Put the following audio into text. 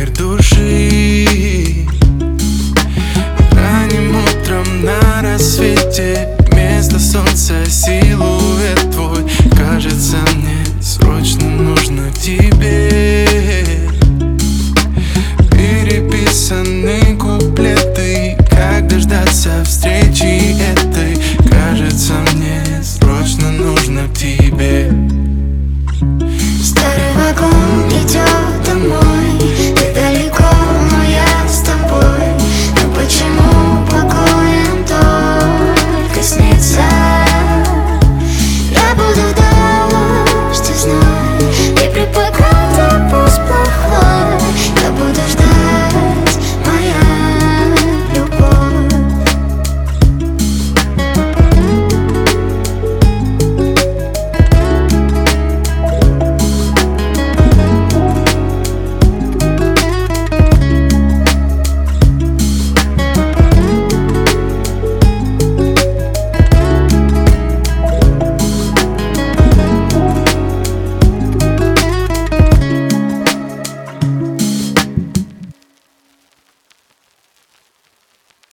мир души. Ранним утром на рассвете вместо солнца силуэт твой. Кажется, мне срочно нужно к тебе. Переписаны куплеты, как дождаться встречи.